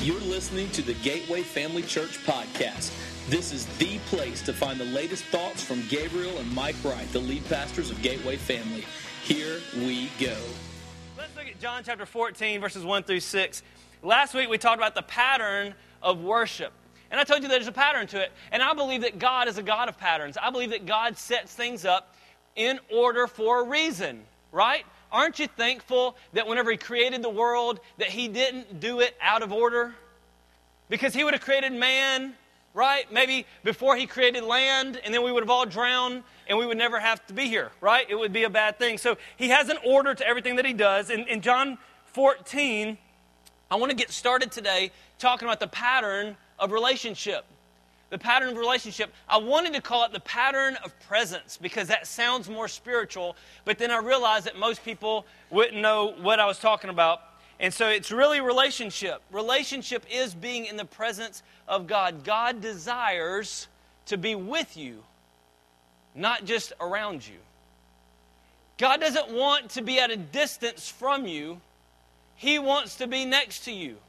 You're listening to the Gateway Family Church podcast. This is the place to find the latest thoughts from Gabriel and Mike Wright, the lead pastors of Gateway Family. Here we go. Let's look at John chapter 14, verses 1 through 6. Last week we talked about the pattern of worship. And I told you there's a pattern to it. And I believe that God is a God of patterns. I believe that God sets things up in order for a reason, right? Aren't you thankful that whenever He created the world, that He didn't do it out of order? Because He would have created man, right? Maybe before He created land, and then we would have all drowned, and we would never have to be here, right? It would be a bad thing. So He has an order to everything that He does. In John 14, I want to get started today talking about the pattern of relationship. The pattern of relationship. I wanted to call it the pattern of presence because that sounds more spiritual, but then I realized that most people wouldn't know what I was talking about. And so it's really relationship. Relationship is being in the presence of God. God desires to be with you, not just around you. God doesn't want to be at a distance from you. He wants to be next to you.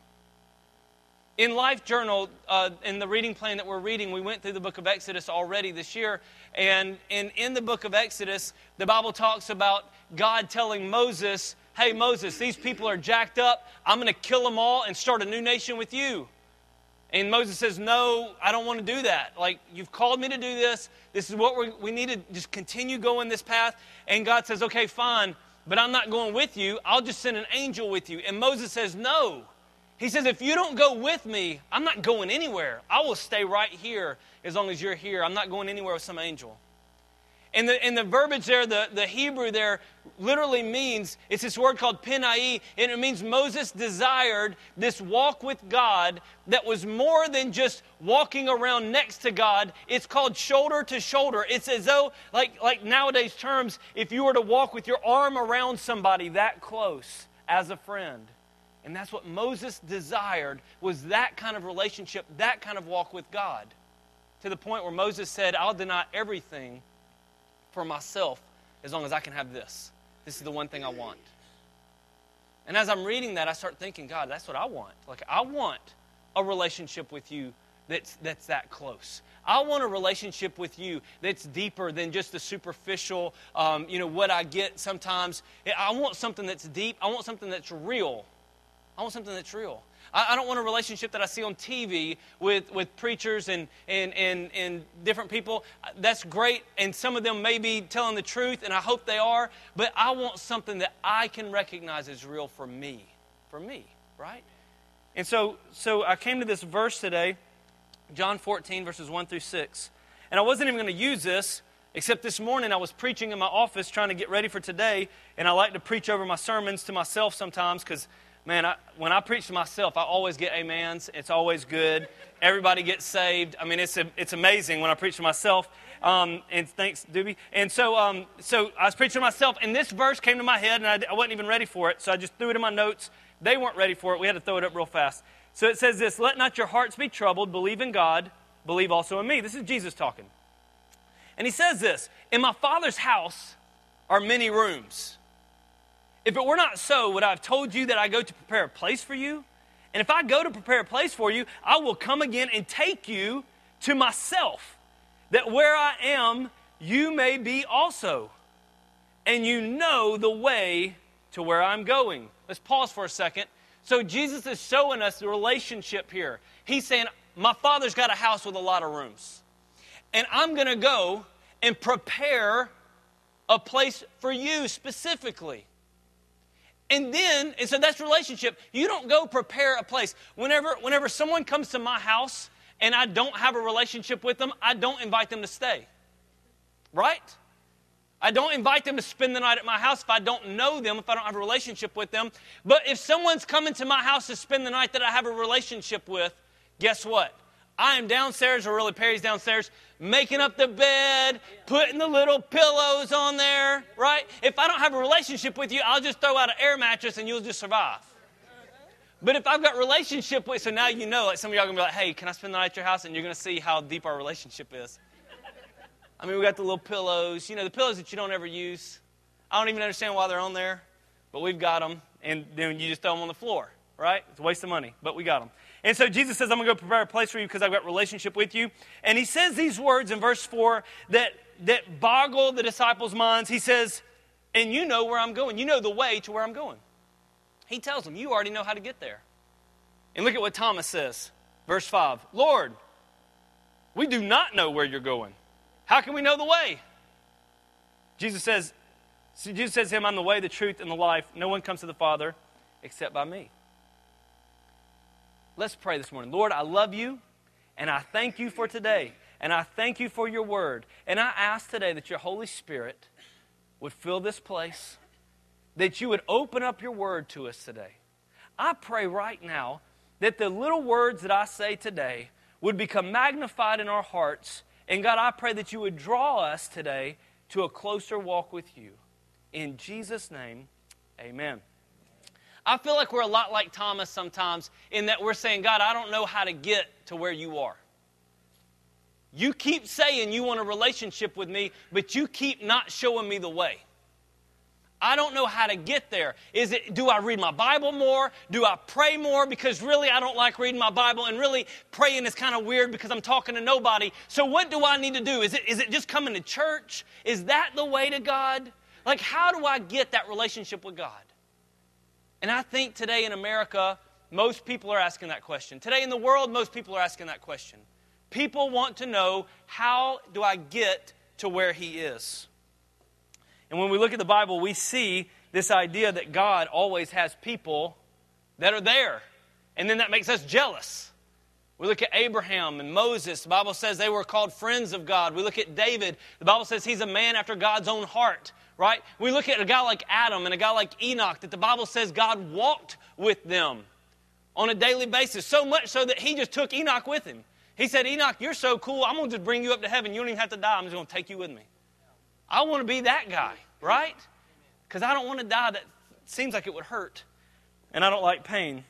In Life Journal, in the reading plan that we're reading, we went through the book of Exodus already this year. And in the book of Exodus, the Bible talks about God telling Moses, hey, Moses, these people are jacked up. I'm going to kill them all and start a new nation with you. And Moses says, no, I don't want to do that. Like, you've called me to do this. This is what we need to just continue going this path. And God says, okay, fine, but I'm not going with you. I'll just send an angel with you. And Moses says, no. He says, if you don't go with me, I'm not going anywhere. I will stay right here as long as you're here. I'm not going anywhere with some angel. And the verbiage there, the Hebrew there, literally means, it's this word called penai, and it means Moses desired this walk with God that was more than just walking around next to God. It's called shoulder to shoulder. It's as though, like nowadays terms, if you were to walk with your arm around somebody that close as a friend. And that's what Moses desired, was that kind of relationship, that kind of walk with God. To the point where Moses said, I'll deny everything for myself as long as I can have this. This is the one thing I want. And as I'm reading that, I start thinking, God, that's what I want. Like, I want a relationship with you that's that close. I want a relationship with you that's deeper than just the superficial, what I get sometimes. I want something that's deep. I want something that's real. I want something that's real. I don't want a relationship that I see on TV with preachers and different people. That's great, and some of them may be telling the truth, and I hope they are, but I want something that I can recognize as real for me, right? And so I came to this verse today, John 14, verses 1 through 6, and I wasn't even going to use this, except this morning I was preaching in my office trying to get ready for today, and I like to preach over my sermons to myself sometimes because man, when I preach to myself, I always get amens. It's always good. Everybody gets saved. I mean, it's amazing when I preach to myself. And thanks, Doobie. And so I was preaching to myself, and this verse came to my head, and I wasn't even ready for it, so I just threw it in my notes. They weren't ready for it. We had to throw it up real fast. So it says this, let not your hearts be troubled. Believe in God. Believe also in me. This is Jesus talking. And He says this, in my Father's house are many rooms. If it were not so, would I have told you that I go to prepare a place for you? And if I go to prepare a place for you, I will come again and take you to myself, that where I am, you may be also. And you know the way to where I'm going. Let's pause for a second. So Jesus is showing us the relationship here. He's saying, my Father's got a house with a lot of rooms. And I'm going to go and prepare a place for you specifically. And so that's relationship. You don't go prepare a place. Whenever someone comes to my house and I don't have a relationship with them, I don't invite them to stay. Right? I don't invite them to spend the night at my house if I don't know them, if I don't have a relationship with them. But if someone's coming to my house to spend the night that I have a relationship with, guess what? I am downstairs, or really Perry's downstairs, making up the bed, putting the little pillows on there, right? If I don't have a relationship with you, I'll just throw out an air mattress and you'll just survive. But if I've got a relationship with, so now you know, like some of y'all are going to be like, hey, can I spend the night at your house? And you're going to see how deep our relationship is. I mean, we got the little pillows, the pillows that you don't ever use. I don't even understand why they're on there, but we've got them, and then you just throw them on the floor. right? It's a waste of money, but we got them. And so Jesus says, I'm going to go prepare a place for you because I've got relationship with you. And he says these words in verse 4 that boggle the disciples' minds. He says, and you know where I'm going. You know the way to where I'm going. He tells them, you already know how to get there. And look at what Thomas says. Verse 5, Lord, we do not know where you're going. How can we know the way? Jesus says to him, I'm the way, the truth, and the life. No one comes to the Father except by me. Let's pray this morning. Lord, I love you, and I thank you for today. And I thank you for your word. And I ask today that your Holy Spirit would fill this place, that you would open up your word to us today. I pray right now that the little words that I say today would become magnified in our hearts. And God, I pray that you would draw us today to a closer walk with you. In Jesus' name, amen. I feel like we're a lot like Thomas sometimes in that we're saying, God, I don't know how to get to where you are. You keep saying you want a relationship with me, but you keep not showing me the way. I don't know how to get there. Do I read my Bible more? Do I pray more? Because really I don't like reading my Bible, and really praying is kind of weird because I'm talking to nobody. So what do I need to do? Is it just coming to church? Is that the way to God? Like, how do I get that relationship with God? And I think today in America, most people are asking that question. Today in the world, most people are asking that question. People want to know, how do I get to where He is? And when we look at the Bible, we see this idea that God always has people that are there. And then that makes us jealous. We look at Abraham and Moses. The Bible says they were called friends of God. We look at David. The Bible says he's a man after God's own heart, right? We look at a guy like Adam and a guy like Enoch, that the Bible says God walked with them on a daily basis. So much so that He just took Enoch with Him. He said, Enoch, you're so cool, I'm going to just bring you up to heaven. You don't even have to die. I'm just going to take you with me. I want to be that guy, right? Because I don't want to die. That seems like it would hurt. And I don't like pain.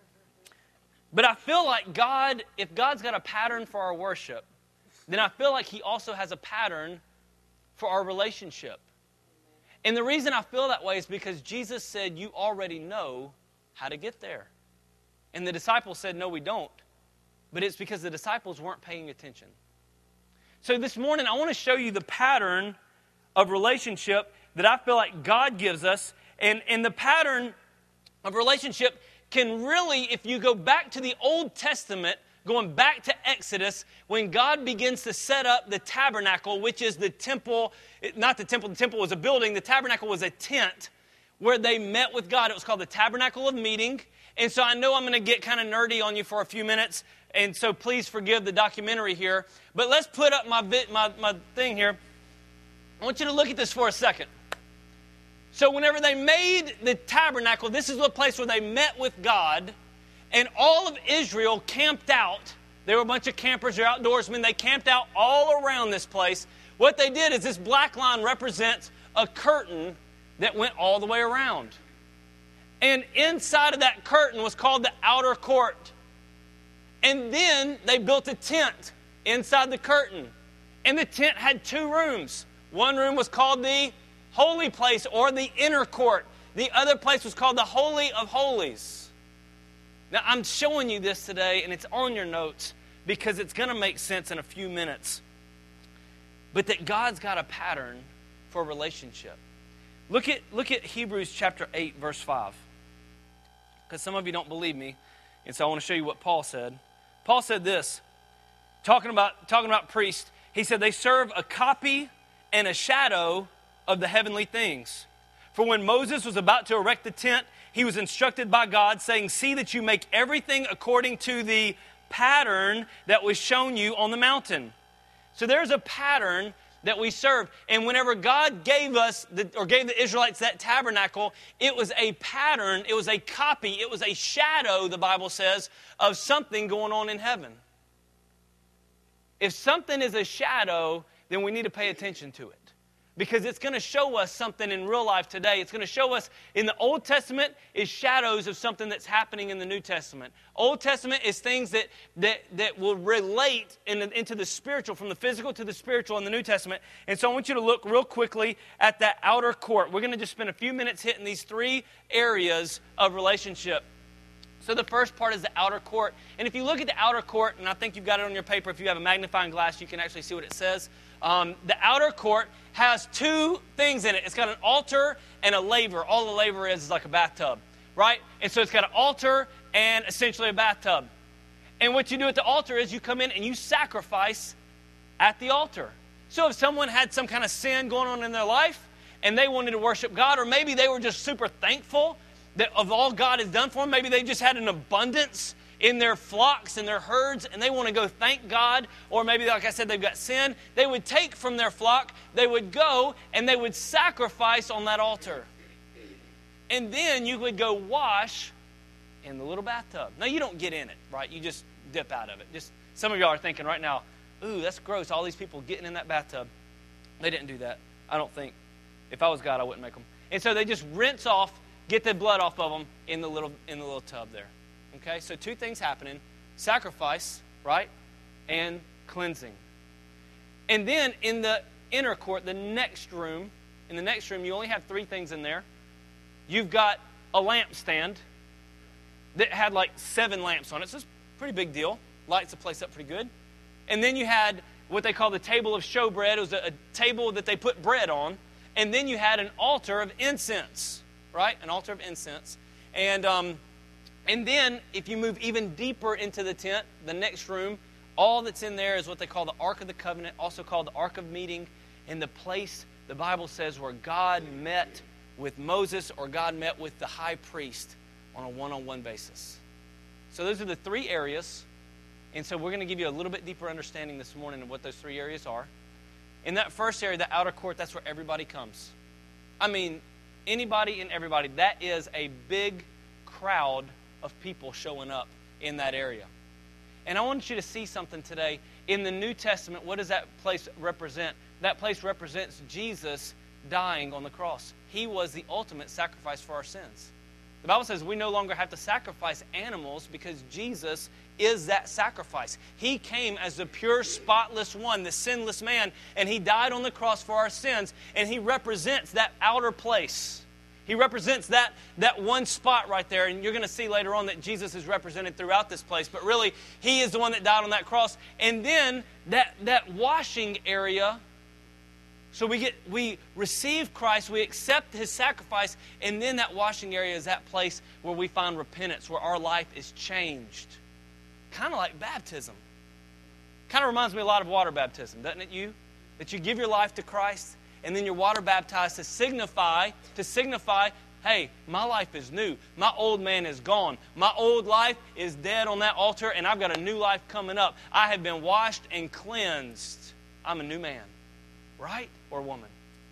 But I feel like God, if God's got a pattern for our worship, then I feel like He also has a pattern for our relationship. And the reason I feel that way is because Jesus said, you already know how to get there. And the disciples said, no, we don't. But it's because the disciples weren't paying attention. So this morning, I want to show you the pattern of relationship that I feel like God gives us. And the pattern of relationship can really, if you go back to the Old Testament, going back to Exodus, when God begins to set up the tabernacle, which is the temple, not the temple was a building, the tabernacle was a tent where they met with God. It was called the Tabernacle of Meeting. And so I know I'm going to get kind of nerdy on you for a few minutes, and so please forgive the documentary here. But let's put up my thing here. I want you to look at this for a second. So whenever they made the tabernacle, this is the place where they met with God, and all of Israel camped out. There were a bunch of campers, they're outdoorsmen. They camped out all around this place. What they did is this black line represents a curtain that went all the way around. And inside of that curtain was called the outer court. And then they built a tent inside the curtain. And the tent had two rooms. One room was called the holy place, or the inner court. The other place was called the Holy of Holies. Now, I'm showing you this today, and it's on your notes because it's going to make sense in a few minutes. But that God's got a pattern for a relationship. Look at Hebrews chapter 8, verse 5. Because some of you don't believe me, and so I want to show you what Paul said. Paul said this, talking about priests. He said, they serve a copy and a shadow of the heavenly things. For when Moses was about to erect the tent, he was instructed by God, saying, see that you make everything according to the pattern that was shown you on the mountain. So there's a pattern that we serve. And whenever God gave gave the Israelites that tabernacle, it was a pattern, it was a copy, it was a shadow, the Bible says, of something going on in heaven. If something is a shadow, then we need to pay attention to it. Because it's going to show us something in real life today. It's going to show us in the Old Testament is shadows of something that's happening in the New Testament. Old Testament is things that will relate into the spiritual, from the physical to the spiritual in the New Testament. And so I want you to look real quickly at that outer court. We're going to just spend a few minutes hitting these three areas of relationship. So the first part is the outer court. And if you look at the outer court, and I think you've got it on your paper, if you have a magnifying glass, you can actually see what it says. The outer court has two things in it. It's got an altar and a laver. All the laver is like a bathtub, right? And so it's got an altar and essentially a bathtub. And what you do at the altar is you come in and you sacrifice at the altar. So if someone had some kind of sin going on in their life and they wanted to worship God, or maybe they were just super thankful of all God has done for them. Maybe they just had an abundance in their flocks and their herds, and they want to go thank God. Or maybe, like I said, they've got sin. They would take from their flock, they would go, and they would sacrifice on that altar. And then you would go wash in the little bathtub. Now, you don't get in it, right? You just dip out of it. Just some of y'all are thinking right now, ooh, that's gross, all these people getting in that bathtub. They didn't do that, I don't think. If I was God, I wouldn't make them. And so they just rinse off, get the blood off of them in the little tub there. Okay, so two things happening: sacrifice, right, and cleansing. And then in the inner court, in the next room, you only have three things in there. You've got a lampstand that had like 7 lamps on it, so it's a pretty big deal. Lights the place up pretty good. And then you had what they call the table of showbread. It was a table that they put bread on. And then you had an altar of incense. Right? An altar of incense. And then if you move even deeper into the tent, the next room, all that's in there is what they call the Ark of the Covenant, also called the Ark of Meeting, and the place, the Bible says, where God met with Moses or God met with the high priest on a one-on-one basis. So those are the 3 areas. And so we're going to give you a little bit deeper understanding this morning of what those 3 areas are. In that first area, the outer court, that's where everybody comes. I mean, anybody and everybody. That is a big crowd of people showing up in that area. And I want you to see something today. In the New Testament, what does that place represent? That place represents Jesus dying on the cross. He was the ultimate sacrifice for our sins. The Bible says we no longer have to sacrifice animals because Jesus is that sacrifice. He came as the pure, spotless one, the sinless man, and He died on the cross for our sins, and He represents that outer place. He represents that one spot right there, and you're going to see later on that Jesus is represented throughout this place, but really, He is the one that died on that cross. And then that washing area. So we receive Christ, we accept His sacrifice, and then that washing area is that place where we find repentance, where our life is changed. Kind of like baptism. Kind of reminds me a lot of water baptism, doesn't it, you? That you give your life to Christ, and then you're water baptized to signify, hey, my life is new. My old man is gone. My old life is dead on that altar, and I've got a new life coming up. I have been washed and cleansed. I'm a new man. Right? Or woman.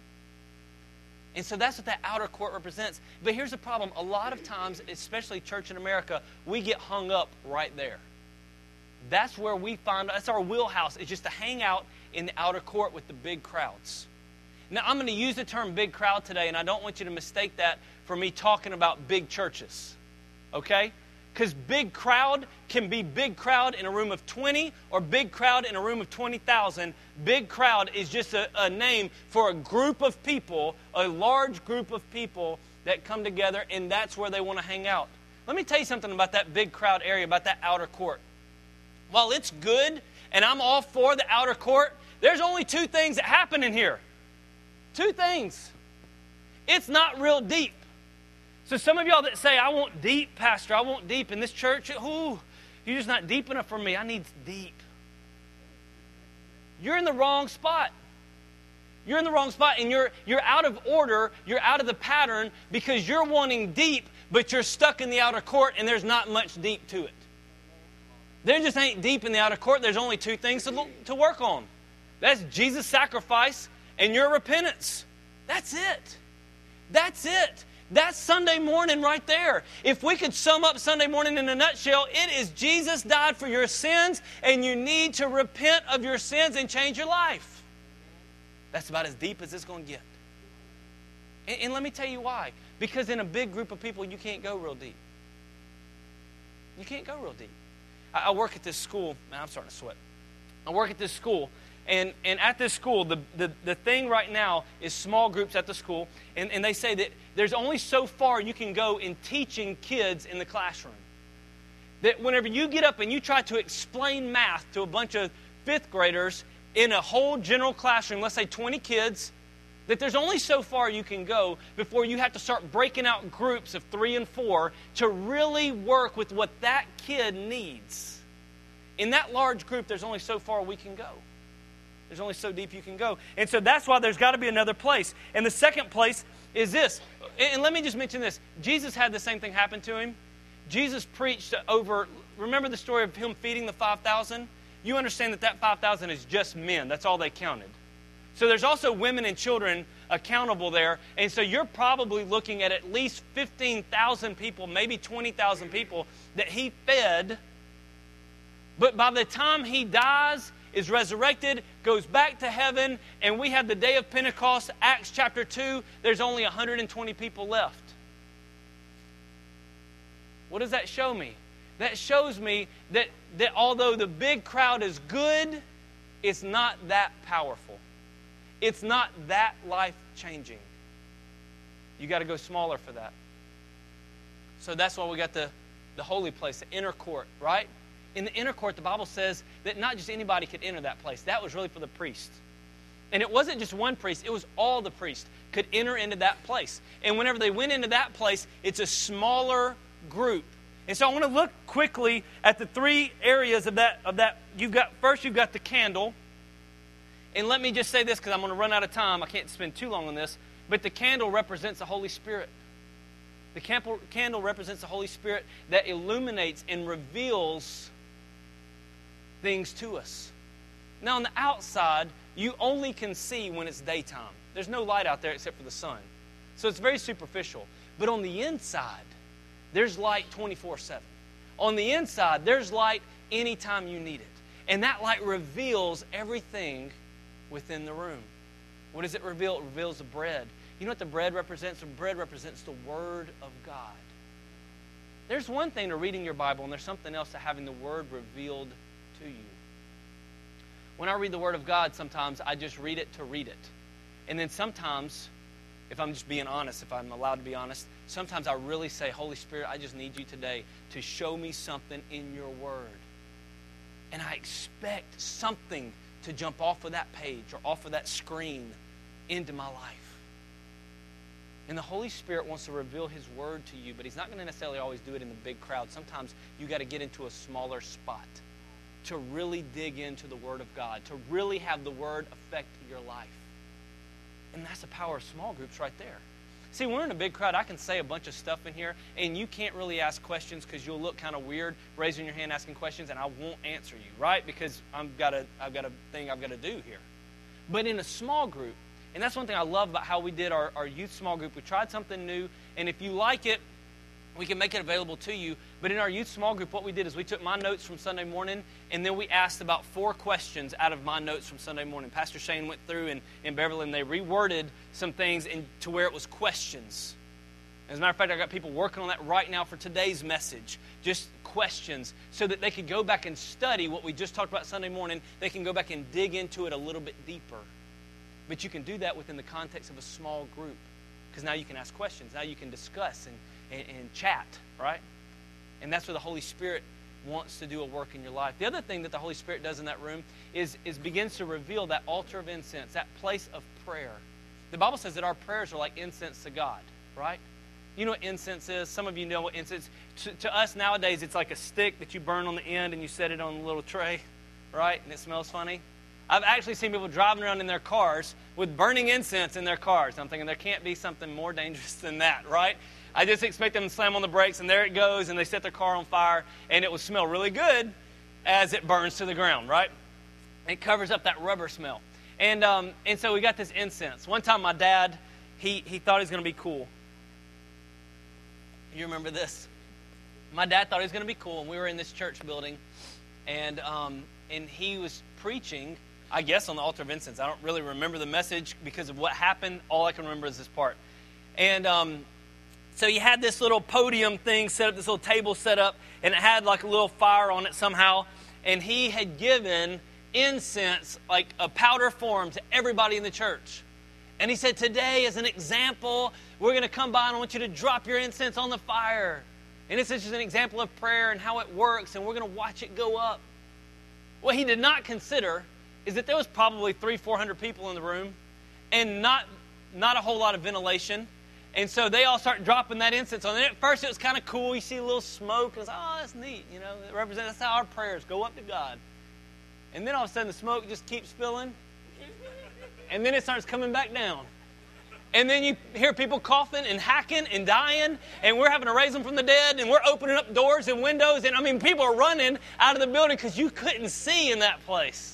And so that's what that outer court represents. But here's the problem. A lot of times, especially church in America, we get hung up right there. That's where we find, that's our wheelhouse, is just to hang out in the outer court with the big crowds. Now, I'm going to use the term big crowd today, and I don't want you to mistake that for me talking about big churches. Okay? Because big crowd can be big crowd in a room of 20 or big crowd in a room of 20,000. Big crowd is just a name for a group of people, a large group of people that come together, and that's where they want to hang out. Let me tell you something about that big crowd area, about that outer court. While it's good, and I'm all for the outer court, there's only 2 things that happen in here. 2 things. It's not real deep. So some of y'all that say, I want deep, Pastor, I want deep in this church, you're just not deep enough for me. I need deep. You're in the wrong spot. You're in the wrong spot, and you're out of order, you're out of the pattern because you're wanting deep, but you're stuck in the outer court, and there's not much deep to it. There just ain't deep in the outer court. There's only 2 things to work on. That's Jesus' sacrifice and your repentance. That's it. That's it. That's Sunday morning right there. If we could sum up Sunday morning in a nutshell, it is Jesus died for your sins, and you need to repent of your sins and change your life. That's about as deep as it's going to get. And let me tell you why. Because in a big group of people, you can't go real deep. You can't go real deep. I work at this school. Man, I'm starting to sweat. I work at this school. And at this school, the thing right now is small groups at the school. And they say that there's only so far you can go in teaching kids in the classroom. that whenever you get up and you try to explain math to a bunch of fifth graders in a whole general classroom, let's say 20 kids, that there's only so far you can go before you have to start breaking out groups of 3 and 4 to really work with what that kid needs. In that large group, there's only so far we can go. There's only so deep you can go. And so that's why there's got to be another place. And the second place is this. And let me just mention this. Jesus had the same thing happen to him. Jesus preached over, remember the story of him feeding the 5,000? You understand that 5,000 is just men. That's all they counted. So there's also women and children accountable there. And so you're probably looking at least 15,000 people, maybe 20,000 people that he fed. But by the time he dies, is resurrected, goes back to heaven, and we have the day of Pentecost, Acts chapter 2, there's only 120 people left. What does that show me? That shows me that although the big crowd is good, it's not that powerful. It's not that life-changing. You got to go smaller for that. So that's why we got the holy place, the inner court, right? In the inner court, the Bible says that not just anybody could enter that place. That was really for the priest. And it wasn't just one priest. It was all the priests could enter into that place. And whenever they went into that place, it's a smaller group. And so I want to look quickly at the 3 areas of that. You've got the candle. And let me just say this because I'm going to run out of time. I can't spend too long on this. But the candle represents the Holy Spirit. The candle represents the Holy Spirit that illuminates and reveals things to us. Now on the outside, you only can see when it's daytime. There's no light out there except for the sun. So it's very superficial. But on the inside, there's light 24/7. On the inside, there's light anytime you need it. And that light reveals everything within the room. What does it reveal? It reveals the bread. You know what the bread represents? The bread represents the Word of God. There's one thing to reading your Bible, and there's something else to having the Word revealed to you. When I read the Word of God, sometimes I just read it to read it. And then sometimes, if I'm just being honest, if I'm allowed to be honest, sometimes I really say, Holy Spirit, I just need you today to show me something in your Word. And I expect something to jump off of that page or off of that screen into my life. And the Holy Spirit wants to reveal His Word to you, but He's not going to necessarily always do it in the big crowd. Sometimes you got to get into a smaller spot to really dig into the Word of God, to really have the Word affect your life. And that's the power of small groups right there. See, when we're in a big crowd, I can say a bunch of stuff in here, and you can't really ask questions because you'll look kind of weird raising your hand asking questions, and I won't answer you, right? Because I've got a thing I've got to do here. But in a small group, and that's one thing I love about how we did our youth small group. We tried something new, and if you like it, we can make it available to you. But in our youth small group, what we did is we took my notes from Sunday morning, and then we asked about 4 questions out of my notes from Sunday morning. Pastor Shane went through in Beverly, and they reworded some things to where it was questions. As a matter of fact, I got people working on that right now for today's message. Just questions, so that they could go back and study what we just talked about Sunday morning. They can go back and dig into it a little bit deeper. But you can do that within the context of a small group, because now you can ask questions. Now you can discuss and chat, right? And that's where the Holy Spirit wants to do a work in your life. The other thing that the Holy Spirit does in that room is begins to reveal that altar of incense, that place of prayer. The Bible says that our prayers are like incense to God, right? You know what incense is? Some of you know what incense is. To us nowadays, it's like a stick that you burn on the end and you set it on a little tray, right? And it smells funny. I've actually seen people driving around in their cars with burning incense in their cars. I'm thinking there can't be something more dangerous than that, right? I just expect them to slam on the brakes, and there it goes, and they set their car on fire, and it will smell really good as it burns to the ground, right? It covers up that rubber smell. And so we got this incense. One time my dad, he thought he was going to be cool. You remember this? My dad thought he was going to be cool, and we were in this church building, and he was preaching, I guess, on the altar of incense. I don't really remember the message because of what happened. All I can remember is this part. And so you had this little podium thing set up, this little table set up, and it had like a little fire on it somehow. And he had given incense, like a powder form, to everybody in the church. And he said, today, as an example, we're going to come by and I want you to drop your incense on the fire. And it's just an example of prayer and how it works, and we're going to watch it go up. What he did not consider is that there was probably 300-400 people in the room and not a whole lot of ventilation. And so they all start dropping that incense on. And at first it was kind of cool. You see a little smoke. And it's, oh, that's neat. You know, it represents, that's how our prayers go up to God. And then all of a sudden the smoke just keeps filling. And then it starts coming back down. And then you hear people coughing and hacking and dying, and we're having to raise them from the dead, and we're opening up doors and windows, and I mean, people are running out of the building because you couldn't see in that place.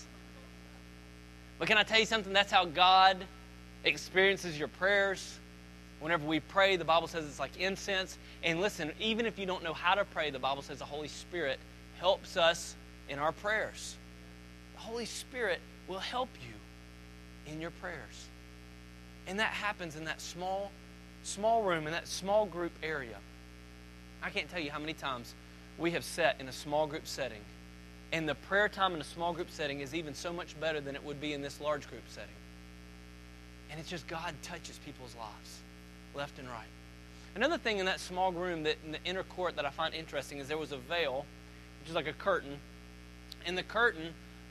But can I tell you something? That's how God experiences your prayers. Whenever we pray, the Bible says it's like incense. And listen, even if you don't know how to pray, the Bible says the Holy Spirit helps us in our prayers. The Holy Spirit will help you in your prayers. And that happens in that small room, in that small group area. I can't tell you how many times we have sat in a small group setting, and the prayer time in a small group setting is even so much better than it would be in this large group setting. And it's just God touches people's lives, left and right. Another thing in that small room, that in the inner court, that I find interesting is there was a veil, which is like a curtain, and the curtain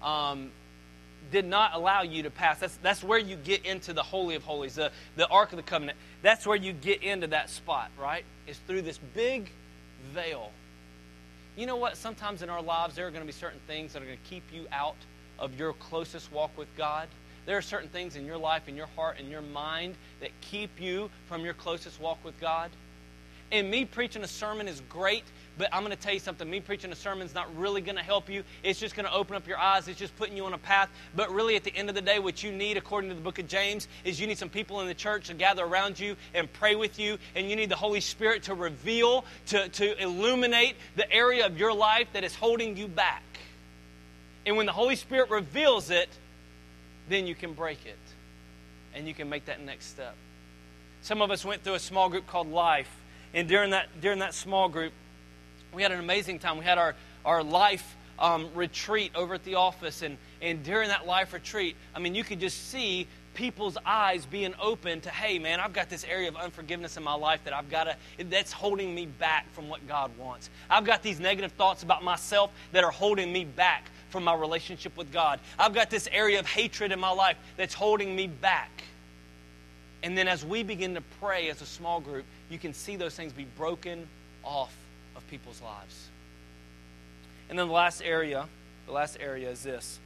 did not allow you to pass. That's where you get into the Holy of Holies, the Ark of the Covenant. That's where you get into that spot, right? It's through this big veil. You know what? Sometimes in our lives there are going to be certain things that are going to keep you out of your closest walk with God. There are certain things in your life, in your heart, in your mind that keep you from your closest walk with God. And me preaching a sermon is great, but I'm going to tell you something. Me preaching a sermon is not really going to help you. It's just going to open up your eyes. It's just putting you on a path. But really, at the end of the day, what you need, according to the book of James, is you need some people in the church to gather around you and pray with you. And you need the Holy Spirit to reveal, to illuminate the area of your life that is holding you back. And when the Holy Spirit reveals it, then you can break it. And you can make that next step. Some of us went through a small group called Life. And during that small group, we had an amazing time. We had our life retreat over at the office. And during that life retreat, I mean, you could just see people's eyes being open to, hey, man, I've got this area of unforgiveness in my life that's holding me back from what God wants. I've got these negative thoughts about myself that are holding me back from my relationship with God. I've got this area of hatred in my life that's holding me back. And then as we begin to pray as a small group, you can see those things be broken off of people's lives. And then the last area is this.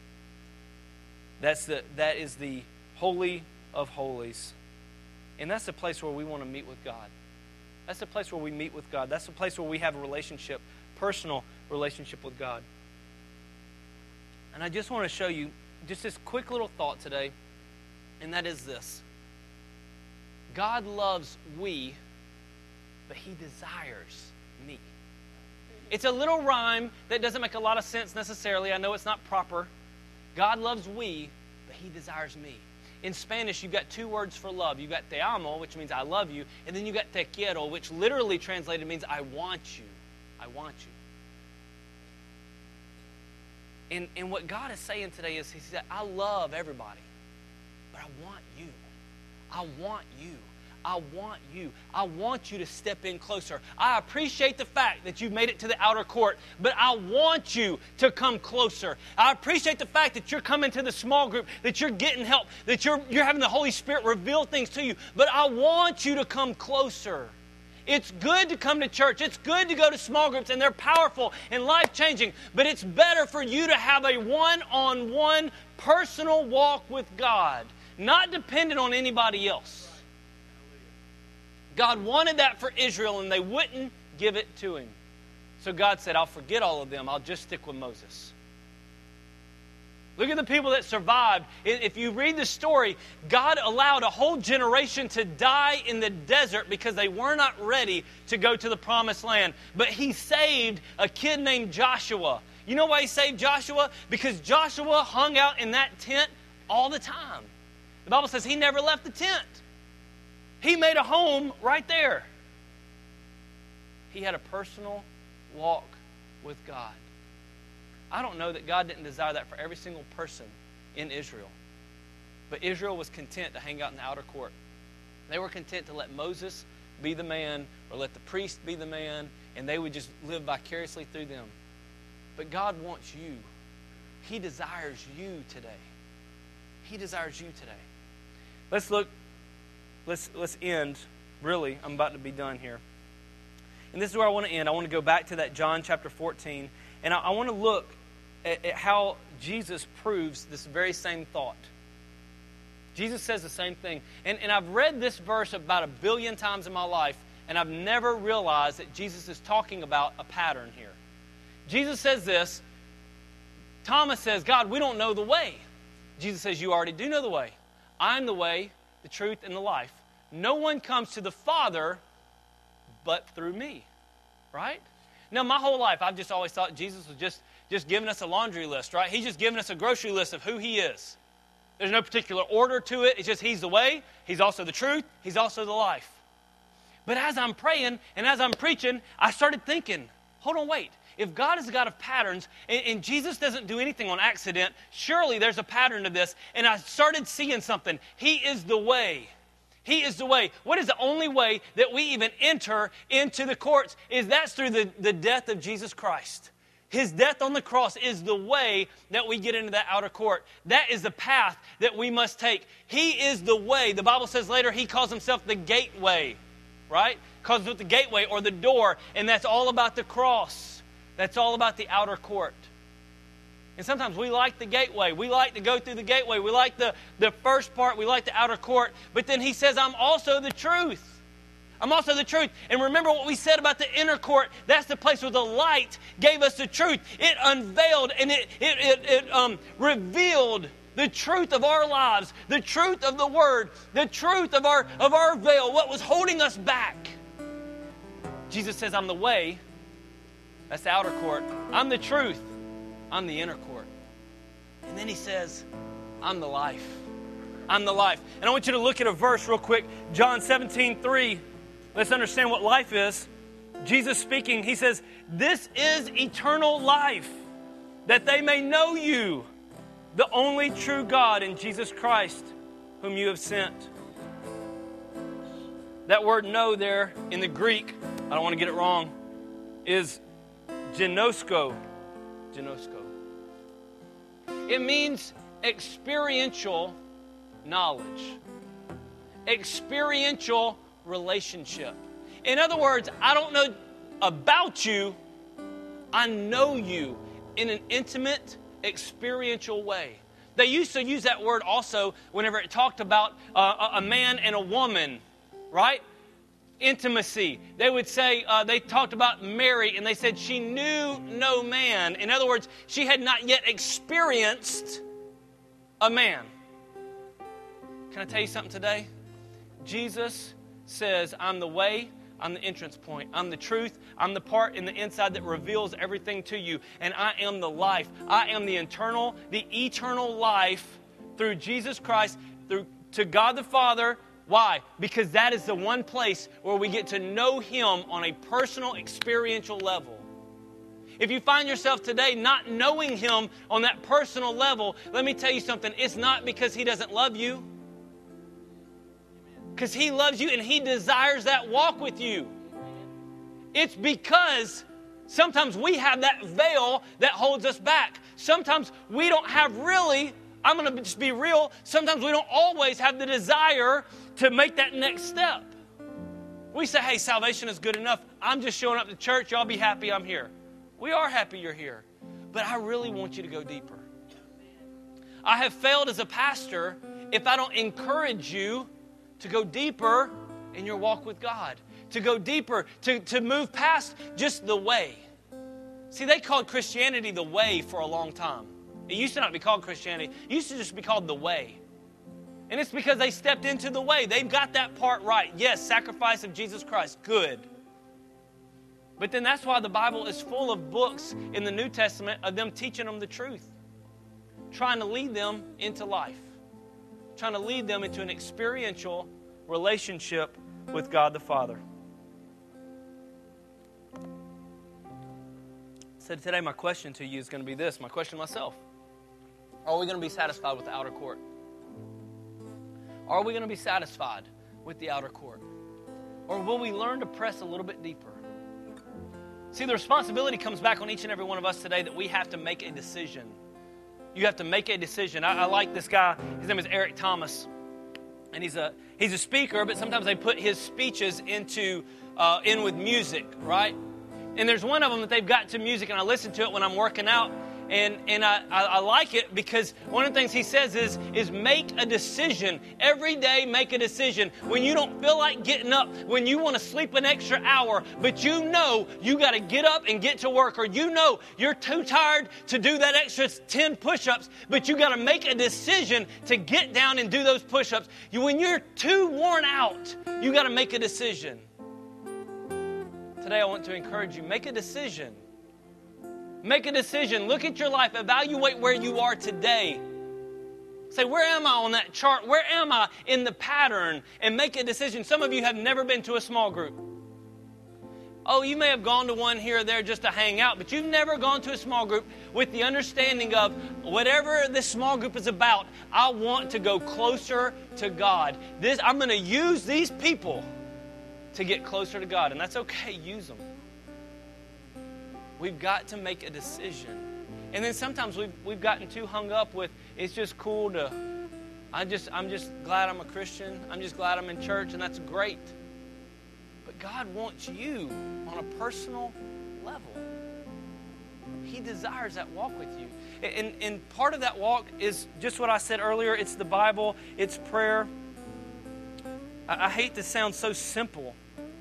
That is the Holy of Holies. And that's the place where we want to meet with God. That's the place where we meet with God. That's the place where we have a relationship, personal relationship with God. And I just want to show you just this quick little thought today, and that is this. God loves we, but He desires me. It's a little rhyme that doesn't make a lot of sense necessarily. I know it's not proper. God loves we, but He desires me. In Spanish, you've got two words for love. You've got te amo, which means I love you, and then you've got te quiero, which literally translated means I want you. I want you. And what God is saying today is, He said, I love everybody, but I want you. I want you. I want you. I want you to step in closer. I appreciate the fact that you've made it to the outer court, but I want you to come closer. I appreciate the fact that you're coming to the small group, that you're getting help, that you're having the Holy Spirit reveal things to you, but I want you to come closer. It's good to come to church. It's good to go to small groups, and they're powerful and life-changing, but it's better for you to have a one-on-one personal walk with God, not dependent on anybody else. God wanted that for Israel, and they wouldn't give it to Him. So God said, I'll forget all of them. I'll just stick with Moses. Look at the people that survived. If you read the story, God allowed a whole generation to die in the desert because they were not ready to go to the promised land. But He saved a kid named Joshua. You know why He saved Joshua? Because Joshua hung out in that tent all the time. The Bible says he never left the tent. He made a home right there. He had a personal walk with God. I don't know that God didn't desire that for every single person in Israel. But Israel was content to hang out in the outer court. They were content to let Moses be the man, or let the priest be the man, and they would just live vicariously through them. But God wants you. He desires you today. He desires you today. Let's end. Really, I'm about to be done here. And this is where I want to end. I want to go back to that John chapter 14, and I want to look at how Jesus proves this very same thought. Jesus says the same thing. And I've read this verse about 1 billion times in my life, and I've never realized that Jesus is talking about a pattern here. Jesus says this. Thomas says, God, we don't know the way. Jesus says, you already do know the way. I'm the way, the truth, and the life. No one comes to the Father but through me. Right? Now, my whole life, I've just always thought Jesus was just giving us a laundry list, right? He's just giving us a grocery list of who He is. There's no particular order to it. It's just He's the way. He's also the truth. He's also the life. But as I'm praying and as I'm preaching, I started thinking, hold on, wait. If God is a God of patterns and Jesus doesn't do anything on accident, surely there's a pattern to this. And I started seeing something. He is the way. He is the way. What is the only way that we even enter into the courts? That's through the death of Jesus Christ. His death on the cross is the way that we get into that outer court. That is the path that we must take. He is the way. The Bible says later He calls Himself the gateway, right? Calls it the gateway or the door, and that's all about the cross. That's all about the outer court. And sometimes we like the gateway. We like to go through the gateway. We like the first part. We like the outer court. But then He says, I'm also the truth. I'm also the truth. And remember what we said about the inner court. That's the place where the light gave us the truth. It unveiled and it revealed the truth of our lives, the truth of the Word, the truth of our veil, what was holding us back. Jesus says, I'm the way. That's the outer court. I'm the truth. I'm the inner court. And then He says, I'm the life. I'm the life. And I want you to look at a verse real quick. John 17:3. Let's understand what life is. Jesus speaking, He says, this is eternal life, that they may know you, the only true God, and Jesus Christ, whom you have sent. That word know there in the Greek, I don't want to get it wrong, is ginosko. Ginosko. It means experiential knowledge. Experiential relationship. In other words, I don't know about you, I know you in an intimate, experiential way. They used to use that word also whenever it talked about a man and a woman, right? Intimacy. They would say, they talked about Mary and they said she knew no man. In other words, she had not yet experienced a man. Can I tell you something today? Jesus says, I'm the way, I'm the entrance point, I'm the truth, I'm the part in the inside that reveals everything to you, and I am the life. I am the eternal life through Jesus Christ, to God the Father. Why? Because that is the one place where we get to know Him on a personal, experiential level. If you find yourself today not knowing Him on that personal level, let me tell you something. It's not because He doesn't love you. Because He loves you and He desires that walk with you. It's because sometimes we have that veil that holds us back. Sometimes we don't have really, I'm going to just be real, sometimes we don't always have the desire to make that next step. We say, hey, salvation is good enough. I'm just showing up to church. Y'all be happy I'm here. We are happy you're here. But I really want you to go deeper. I have failed as a pastor if I don't encourage you to go deeper in your walk with God. To go deeper, to move past just the way. See, they called Christianity the way for a long time. It used to not be called Christianity. It used to just be called the way. And it's because they stepped into the way. They've got that part right. Yes, sacrifice of Jesus Christ, good. But then that's why the Bible is full of books in the New Testament of them teaching them the truth. Trying to lead them into life. Trying to lead them into an experiential relationship with God the Father. So today my question to you is going to be this. My question to myself. Are we going to be satisfied with the outer court? Are we going to be satisfied with the outer court? Or will we learn to press a little bit deeper? See, the responsibility comes back on each and every one of us today that we have to make a decision. You have to make a decision. I like this guy. His name is Eric Thomas. And he's a speaker, but sometimes they put his speeches in with music, right? And there's one of them that they've got to music, and I listen to it when I'm working out. And I like it because one of the things he says is make a decision. Every day, make a decision. When you don't feel like getting up, when you want to sleep an extra hour, but you know you got to get up and get to work, or you know you're too tired to do that extra 10 push-ups, but you got to make a decision to get down and do those push-ups. When you're too worn out, you got to make a decision. Today, I want to encourage you, make a decision. Make a decision. Look at your life. Evaluate where you are today. Say, where am I on that chart? Where am I in the pattern? And make a decision. Some of you have never been to a small group. Oh, you may have gone to one here or there just to hang out, but you've never gone to a small group with the understanding of whatever this small group is about, I want to go closer to God. I'm going to use these people to get closer to God. And that's okay. Use them. We've got to make a decision. And then sometimes we've gotten too hung up with, it's just cool to, I'm just glad I'm a Christian. I'm just glad I'm in church, and that's great. But God wants you on a personal level. He desires that walk with you. And part of that walk is just what I said earlier. It's the Bible. It's prayer. I hate to sound so simple.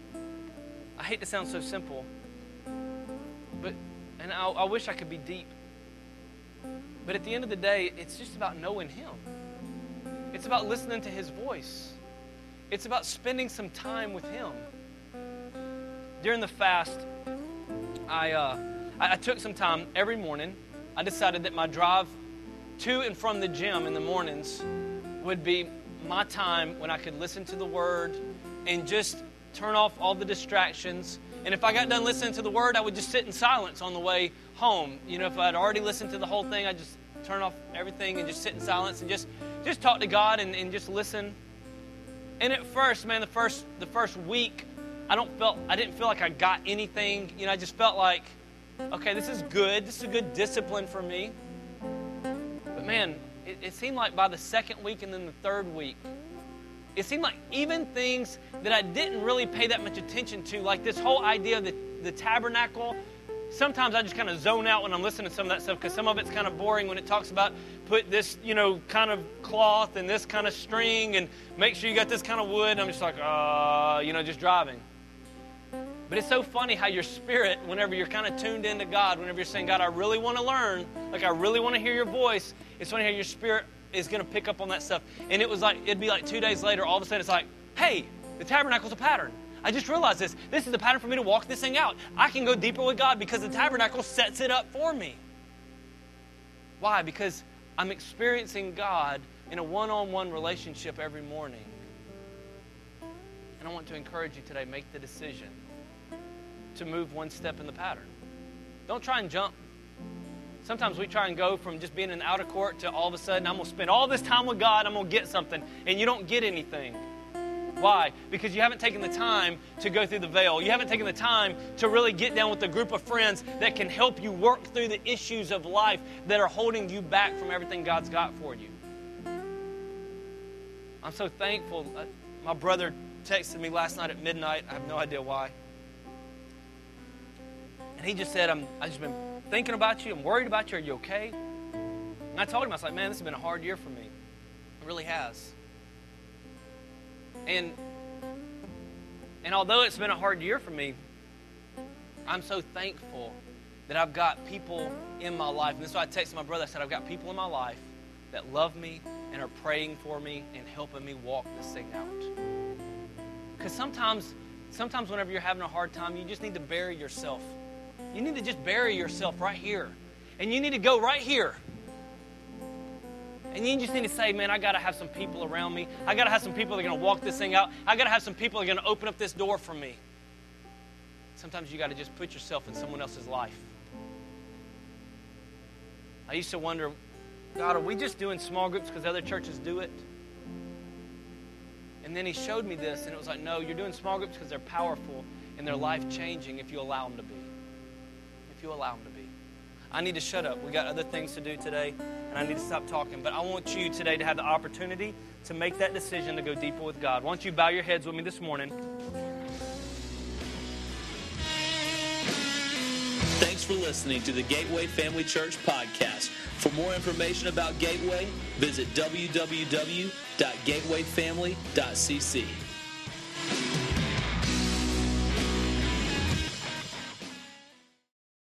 And I wish I could be deep. But at the end of the day, it's just about knowing Him. It's about listening to His voice. It's about spending some time with Him. During the fast, I took some time every morning. I decided that my drive to and from the gym in the mornings would be my time when I could listen to the Word and just turn off all the distractions. And if I got done listening to the Word, I would just sit in silence on the way home. You know, if I'd already listened to the whole thing, I'd just turn off everything and just sit in silence and just talk to God and just listen. And at first, man, the first week, I didn't feel like I got anything. You know, I just felt like, okay, this is good. This is a good discipline for me. But man, it seemed like by the second week and then the third week, it seemed like even things that I didn't really pay that much attention to, like this whole idea of the tabernacle, sometimes I just kind of zone out when I'm listening to some of that stuff because some of it's kind of boring when it talks about put this, kind of cloth and this kind of string and make sure you got this kind of wood. And I'm just like, just driving. But it's so funny how your spirit, whenever you're kind of tuned into God, whenever you're saying, God, I really want to learn, like I really want to hear your voice, it's funny how your spirit is going to pick up on that stuff. And it'd be like 2 days later, all of a sudden it's like, hey, the tabernacle's a pattern. I just realized this. This is the pattern for me to walk this thing out. I can go deeper with God because the tabernacle sets it up for me. Why? Because I'm experiencing God in a one-on-one relationship every morning. And I want to encourage you today, make the decision to move one step in the pattern. Don't try and jump. Sometimes we try and go from just being in outer court to all of a sudden, I'm going to spend all this time with God, I'm going to get something, and you don't get anything. Why? Because you haven't taken the time to go through the veil. You haven't taken the time to really get down with a group of friends that can help you work through the issues of life that are holding you back from everything God's got for you. I'm so thankful. My brother texted me last night at midnight. I have no idea why. And he just said, I've just been thinking about you. I'm worried about you. Are you okay? And I told him, I was like, man, this has been a hard year for me. It really has. And although it's been a hard year for me, I'm so thankful that I've got people in my life. And this is why I texted my brother. I said, I've got people in my life that love me and are praying for me and helping me walk this thing out. Because sometimes whenever you're having a hard time, you just need to bury yourself. You need to just bury yourself right here. And you need to go right here. And you just need to say, man, I got to have some people around me. I got to have some people that are going to walk this thing out. I got to have some people that are going to open up this door for me. Sometimes you got to just put yourself in someone else's life. I used to wonder, God, are we just doing small groups because other churches do it? And then He showed me this, and it was like, no, you're doing small groups because they're powerful and they're life-changing if you allow them to be. if you allow him to be. I need to shut up. We got other things to do today, and I need to stop talking. But I want you today to have the opportunity to make that decision to go deeper with God. Why don't you bow your heads with me this morning? Thanks for listening to the Gateway Family Church podcast. For more information about Gateway, visit www.gatewayfamily.cc.